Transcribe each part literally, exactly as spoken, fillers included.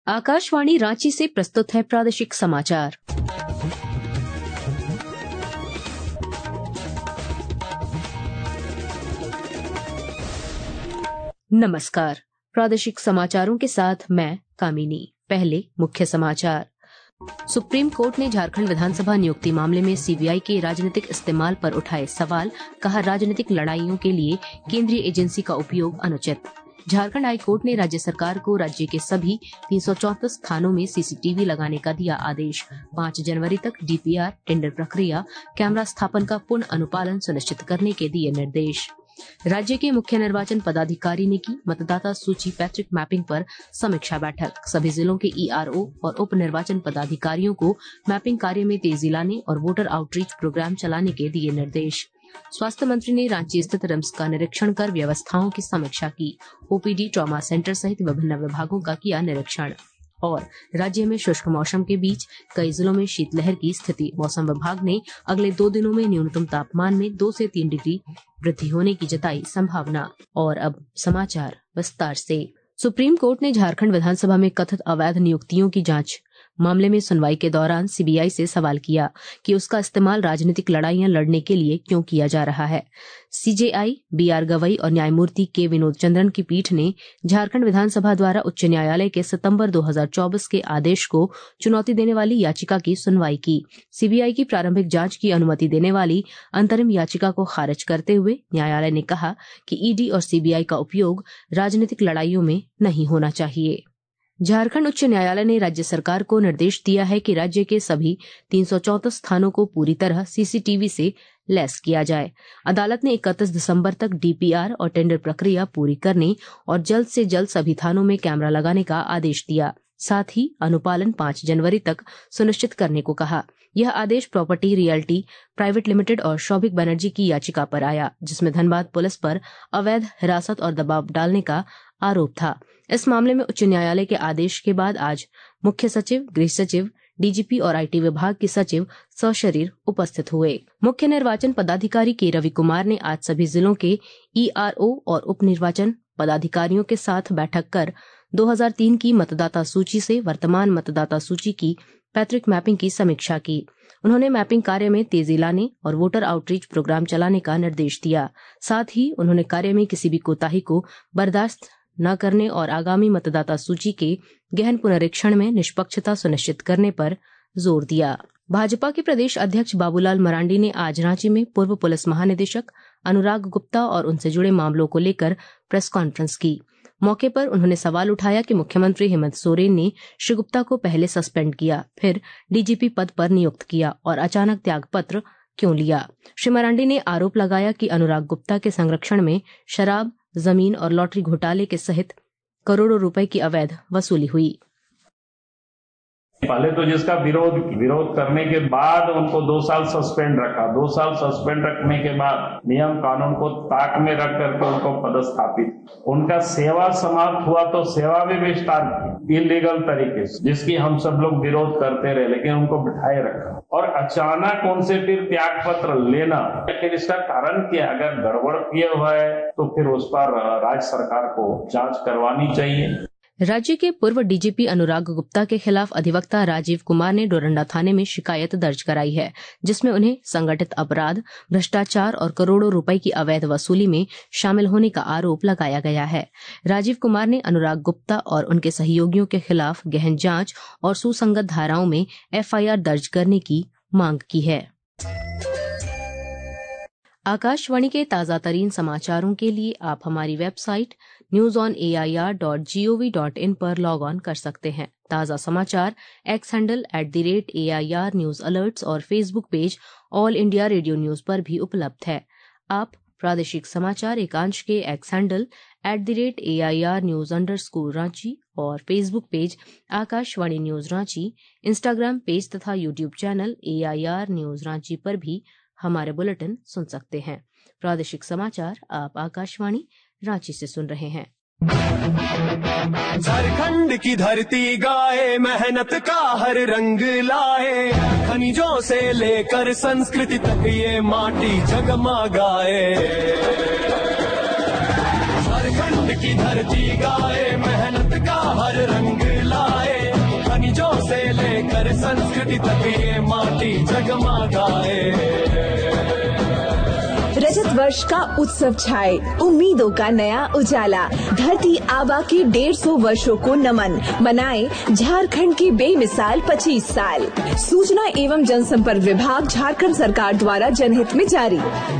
आकाशवाणी रांची से प्रस्तुत है प्रादेशिक समाचार। नमस्कार, प्रादेशिक समाचारों के साथ मैं कामिनी। पहले मुख्य समाचार। सुप्रीम कोर्ट ने झारखंड विधानसभा नियुक्ति मामले में सीबीआई के राजनीतिक इस्तेमाल पर उठाए सवाल, कहा राजनीतिक लड़ाइयों के लिए केंद्रीय एजेंसी का उपयोग अनुचित। झारखंड हाई कोर्ट ने राज्य सरकार को राज्य के सभी तीन सौ चौंतीस थानों में सीसीटीवी लगाने का दिया आदेश। पाँच जनवरी तक डीपीआर, टेंडर प्रक्रिया, कैमरा स्थापन का पूर्ण अनुपालन सुनिश्चित करने के दिए निर्देश। राज्य के मुख्य निर्वाचन पदाधिकारी ने की मतदाता सूची पैट्रिक मैपिंग पर समीक्षा बैठक। सभी जिलों के ईआरओ और उप निर्वाचन पदाधिकारियों को मैपिंग कार्य में तेजी लाने और वोटर आउटरीच प्रोग्राम चलाने के दिए निर्देश। स्वास्थ्य मंत्री ने रांची स्थित रिम्स का निरीक्षण कर व्यवस्थाओं की समीक्षा की। ओपीडी, ट्रॉमा सेंटर सहित विभिन्न विभागों का किया निरीक्षण। और राज्य में शुष्क मौसम के बीच कई जिलों में शीतलहर की स्थिति। मौसम विभाग ने अगले दो दिनों में न्यूनतम तापमान में दो से तीन डिग्री वृद्धि होने की जताई संभावना। और अब समाचार विस्तार से। सुप्रीम कोर्ट ने झारखंड विधानसभा में कथित अवैध नियुक्तियों की जांच मामले में सुनवाई के दौरान सीबीआई से सवाल किया कि उसका इस्तेमाल राजनीतिक लड़ाइयां लड़ने के लिए क्यों किया जा रहा है। सीजेआई, बीआर गवई और न्यायमूर्ति के विनोद चंद्रन की पीठ ने झारखंड विधानसभा द्वारा उच्च न्यायालय के सितंबर दो हज़ार चौबीस के आदेश को चुनौती देने वाली याचिका की सुनवाई की। सीबीआई की प्रारंभिक जांच की अनुमति देने वाली अंतरिम याचिका को खारिज करते हुए न्यायालय ने कहा कि ईडी और सीबीआई का उपयोग राजनीतिक लड़ाइयों में नहीं होना चाहिए। झारखंड उच्च न्यायालय ने राज्य सरकार को निर्देश दिया है कि राज्य के सभी तीन सौ चौंतीस थानों को पूरी तरह सीसीटीवी से लैस किया जाए। अदालत ने इकतीस दिसंबर तक डीपीआर और टेंडर प्रक्रिया पूरी करने और जल्द से जल्द सभी थानों में कैमरा लगाने का आदेश दिया। साथ ही अनुपालन पाँच जनवरी तक सुनिश्चित करने को कहा। यह आदेश प्रॉपर्टी रियल्टी प्राइवेट लिमिटेड और शौभिक बनर्जी की याचिका पर आया, जिसमें धनबाद पुलिस पर अवैध हिरासत और दबाव डालने का आरोप था। इस मामले में उच्च न्यायालय के आदेश के बाद आज मुख्य सचिव, गृह सचिव, डीजीपी और आईटी विभाग के सचिव सशरीर उपस्थित हुए। मुख्य निर्वाचन पदाधिकारी के रवि कुमार ने आज सभी जिलों के ईआरओ और उप निर्वाचन पदाधिकारियों के साथ बैठक कर दो हज़ार तीन की मतदाता सूची से वर्तमान मतदाता सूची की पैट्रिक मैपिंग की समीक्षा की। उन्होंने मैपिंग कार्य में तेजी लाने और वोटर आउटरीच प्रोग्राम चलाने का निर्देश दिया। साथ ही उन्होंने कार्य में किसी भी कोताही को बर्दाश्त न करने और आगामी मतदाता सूची के गहन पुनरीक्षण में निष्पक्षता सुनिश्चित करने पर जोर दिया। भाजपा के प्रदेश अध्यक्ष बाबूलाल मरांडी ने आज रांची में पूर्व पुलिस महानिदेशक अनुराग गुप्ता और उनसे जुड़े मामलों को लेकर प्रेस कॉन्फ्रेंस की। मौके पर उन्होंने सवाल उठाया कि मुख्यमंत्री हेमंत सोरेन ने श्री गुप्ता को पहले सस्पेंड किया, फिर डीजीपी पद पर नियुक्त किया और अचानक त्यागपत्र क्यों लिया। श्री मरांडी ने आरोप लगाया कि अनुराग गुप्ता के संरक्षण में शराब, जमीन और लॉटरी घोटाले के सहित करोड़ों रुपए की अवैध वसूली हुई। पहले तो जिसका विरोध विरोध करने के बाद उनको दो साल सस्पेंड रखा। दो साल सस्पेंड रखने के बाद नियम कानून को ताक में रख करके उनको पदस्थापित, उनका सेवा समाप्त हुआ तो सेवा भी विस्तार की इलीगल तरीके से, जिसकी हम सब लोग विरोध करते रहे, लेकिन उनको बिठाए रखा और अचानक उनसे फिर त्याग पत्र लेना। फिर इसका कारण क्या? अगर गड़बड़ किया हुआ है तो फिर उस पर राज्य सरकार को जांच करवानी चाहिए। राज्य के पूर्व डीजीपी अनुराग गुप्ता के खिलाफ अधिवक्ता राजीव कुमार ने डोरंडा थाने में शिकायत दर्ज कराई है, जिसमें उन्हें संगठित अपराध, भ्रष्टाचार और करोड़ों रुपए की अवैध वसूली में शामिल होने का आरोप लगाया गया है। राजीव कुमार ने अनुराग गुप्ता और उनके सहयोगियों के खिलाफ गहन जांच और सुसंगत धाराओं में एफआईआर दर्ज करने की मांग की है। आकाशवाणी के ताजा तरीन समाचारों के लिए आप हमारी website news on A I R dot G O V dot in पर लॉग ऑन कर सकते हैं। ताज़ा समाचार X handle at the rate A I R news alerts और Facebook page all India radio news पर भी उपलब्ध है। आप प्रादेशिक समाचार एकांश के X handle at the rate A I R news under score Ranchi और Facebook page Akashvani news Ranchi, Instagram page तथा YouTube channel A I R news Ranchi पर भी हमारे बुलेटिन सुन सकते हैं। प्रादेशिक समाचार आप आकाशवाणी रांची से सुन रहे हैं। झारखंड की धरती गाए, मेहनत का हर रंग लाए, खनिजों से लेकर संस्कृति तक ये माटी जगमगाए। झारखंड की धरती गाए, मेहनत का हर रंग लाए, संस्कृति तक ये माटी जगमगाए। रजत वर्ष का उत्सव छाए, उम्मीदों का नया उजाला, धरती आबा के डेढ़ सौ वर्षों को नमन, मनाए झारखंड की बेमिसाल पच्चीस साल। सूचना एवं जनसंपर्क विभाग झारखंड सरकार द्वारा जनहित में जारी।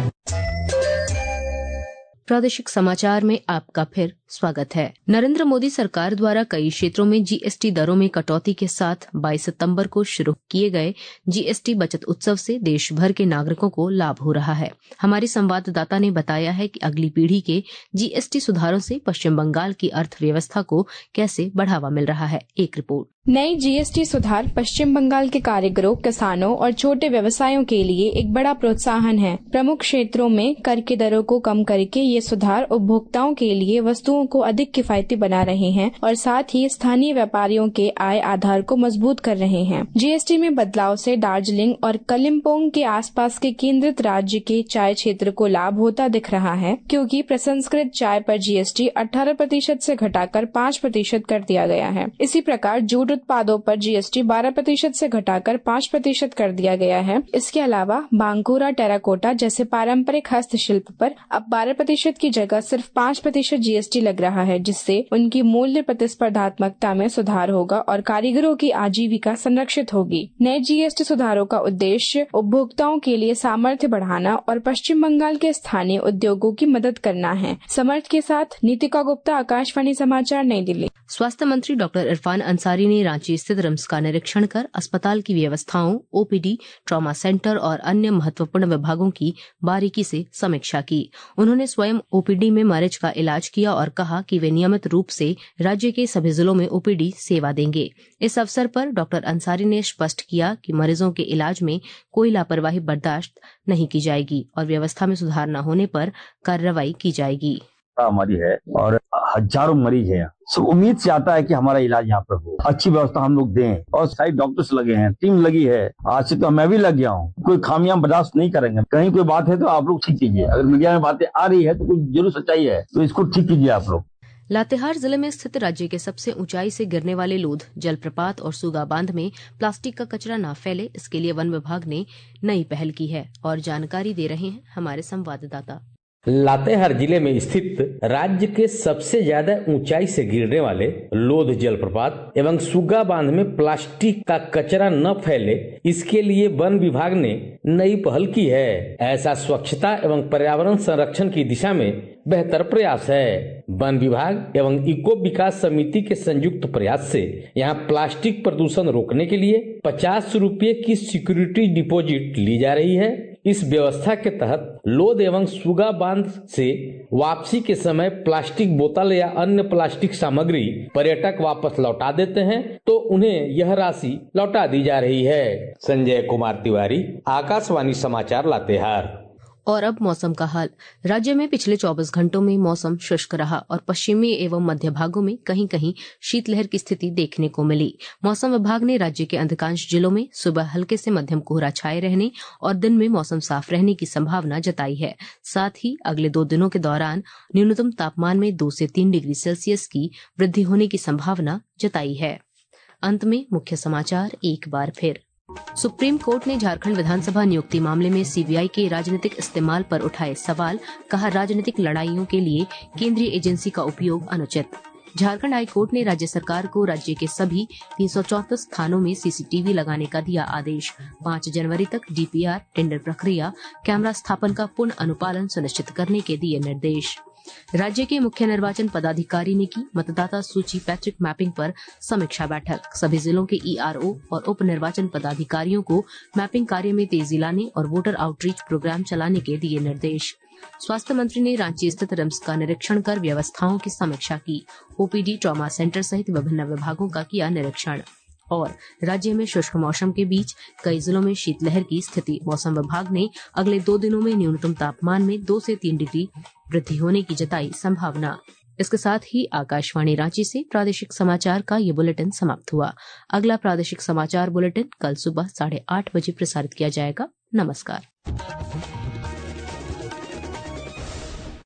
प्रादेशिक समाचार में आपका फिर स्वागत है। नरेंद्र मोदी सरकार द्वारा कई क्षेत्रों में जीएसटी दरों में कटौती के साथ बाईस सितंबर को शुरू किए गए जीएसटी बचत उत्सव से देश भर के नागरिकों को लाभ हो रहा है। हमारी संवाददाता ने बताया है कि अगली पीढ़ी के जीएसटी सुधारों से पश्चिम बंगाल की अर्थव्यवस्था को कैसे बढ़ावा मिल रहा है। एक रिपोर्ट। नए जीएसटी सुधार पश्चिम बंगाल के कारीगरों, किसानों और छोटे व्यवसायों के लिए एक बड़ा प्रोत्साहन है। प्रमुख क्षेत्रों में कर की दरों को कम करके ये सुधार उपभोक्ताओं के लिए वस्तुओं को अधिक किफायती बना रहे हैं और साथ ही स्थानीय व्यापारियों के आय आधार को मजबूत कर रहे हैं। जीएसटी में बदलाव से दार्जिलिंग और कलिम्पोंग के आसपास के केंद्रित राज्य के चाय क्षेत्र को लाभ होता दिख रहा है, क्योंकि प्रसंस्कृत चाय पर जीएसटी अठारह प्रतिशत से घटाकर पाँच प्रतिशत कर दिया गया है। इसी प्रकार जूट उत्पादों पर जीएसटी बारह प्रतिशत से घटाकर पाँच प्रतिशत कर दिया गया है। इसके अलावा बांकुरा टेराकोटा जैसे पारंपरिक हस्तशिल्प पर अब बारह प्रतिशत की जगह सिर्फ पाँच प्रतिशत जीएसटी लग रहा है, जिससे उनकी मूल्य प्रतिस्पर्धात्मकता में सुधार होगा और कारीगरों की आजीविका संरक्षित होगी। नए जीएसटी सुधारों का उद्देश्य उपभोक्ताओं के लिए सामर्थ्य बढ़ाना और पश्चिम बंगाल के स्थानीय उद्योगों की मदद करना है। समर्थ के साथ नीतिका गुप्ता, आकाशवाणी समाचार, नई दिल्ली। स्वास्थ्य मंत्री डॉक्टर इरफान अंसारी ने रांची स्थित रिम्स का निरीक्षण कर अस्पताल की व्यवस्थाओं, ओपीडी, ट्रॉमा सेंटर और अन्य महत्वपूर्ण विभागों की बारीकी से समीक्षा की। उन्होंने स्वयं ओपीडी में मरीज का इलाज किया और कहा कि वे नियमित रूप से राज्य के सभी जिलों में ओपीडी सेवा देंगे। इस अवसर पर डॉक्टर अंसारी ने स्पष्ट किया कि मरीजों के इलाज में कोई लापरवाही बर्दाश्त नहीं की जाएगी और व्यवस्था में सुधार न होने पर कार्रवाई की जाएगी। हमारी है और हजारों मरीज हैं, सब उम्मीद से आता है कि हमारा इलाज यहाँ पर हो, अच्छी व्यवस्था हम लोग दें और सारे डॉक्टर्स लगे हैं, टीम लगी है। आज से तो मैं भी लग गया हूँ, कोई खामियां बर्दाश्त नहीं करेंगे। कहीं कोई बात है तो आप लोग ठीक कीजिए, अगर मीडिया में बातें आ रही है तो कोई जरूर सच्चाई है तो इसको ठीक कीजिए आप लोग। लातेहार जिले में स्थित राज्य के सबसे ऊंचाई से गिरने वाले लोध जलप्रपात और सुगा बांध में प्लास्टिक का कचरा न फैले, इसके लिए वन विभाग ने नई पहल की है और जानकारी दे रहे हैं हमारे संवाददाता। लातेहार जिले में स्थित राज्य के सबसे ज्यादा ऊंचाई से गिरने वाले लोध जलप्रपात एवं सुगा बांध में प्लास्टिक का कचरा न फैले, इसके लिए वन विभाग ने नई पहल की है। ऐसा स्वच्छता एवं पर्यावरण संरक्षण की दिशा में बेहतर प्रयास है। वन विभाग एवं इको विकास समिति के संयुक्त प्रयास से यहाँ प्लास्टिक प्रदूषण रोकने के लिए पचास रुपए की सिक्योरिटी डिपॉजिट ली जा रही है। इस व्यवस्था के तहत लोध एवं सुगा बांध से वापसी के समय प्लास्टिक बोतल या अन्य प्लास्टिक सामग्री पर्यटक वापस लौटा देते हैं तो उन्हें यह राशि लौटा दी जा रही है। संजय कुमार तिवारी, आकाशवाणी समाचार, लातेहार। और अब मौसम का हाल। राज्य में पिछले चौबीस घंटों में मौसम शुष्क रहा और पश्चिमी एवं मध्य भागों में कहीं कहीं शीतलहर की स्थिति देखने को मिली। मौसम विभाग ने राज्य के अधिकांश जिलों में सुबह हल्के से मध्यम कोहरा छाए रहने और दिन में मौसम साफ रहने की संभावना जताई है। साथ ही अगले दो दिनों के दौरान न्यूनतम तापमान में दो से तीन डिग्री सेल्सियस की वृद्धि होने की संभावना जताई है। अंत में मुख्य समाचार एक बार फिर। सुप्रीम कोर्ट ने झारखंड विधानसभा नियुक्ति मामले में सीबीआई के राजनीतिक इस्तेमाल पर उठाए सवाल, कहा राजनीतिक लड़ाइयों के लिए केंद्रीय एजेंसी का उपयोग अनुचित। झारखंड हाई कोर्ट ने राज्य सरकार को राज्य के सभी तीन सौ चौंतीस थानों में सीसीटीवी लगाने का दिया आदेश। पाँच जनवरी तक डीपीआर, टेंडर प्रक्रिया, कैमरा स्थापन का पूर्ण अनुपालन सुनिश्चित करने के दिए निर्देश। राज्य के मुख्य निर्वाचन पदाधिकारी ने की मतदाता सूची पैट्रिक मैपिंग पर समीक्षा बैठक। सभी जिलों के ईआरओ और उप निर्वाचन पदाधिकारियों को मैपिंग कार्य में तेजी लाने और वोटर आउटरीच प्रोग्राम चलाने के दिए निर्देश। स्वास्थ्य मंत्री ने रांची स्थित रिम्स का निरीक्षण कर व्यवस्थाओं की समीक्षा की। ओपीडी, ट्रॉमा सेंटर सहित विभिन्न विभागों का किया निरीक्षण। और राज्य में शुष्क मौसम के बीच कई जिलों में शीतलहर की स्थिति। मौसम विभाग ने अगले दो दिनों में न्यूनतम तापमान में दो से तीन डिग्री वृद्धि होने की जताई संभावना। इसके साथ ही आकाशवाणी रांची से प्रादेशिक समाचार का ये बुलेटिन समाप्त हुआ। अगला प्रादेशिक समाचार बुलेटिन कल सुबह साढ़े आठ बजे प्रसारित किया जाएगा। नमस्कार।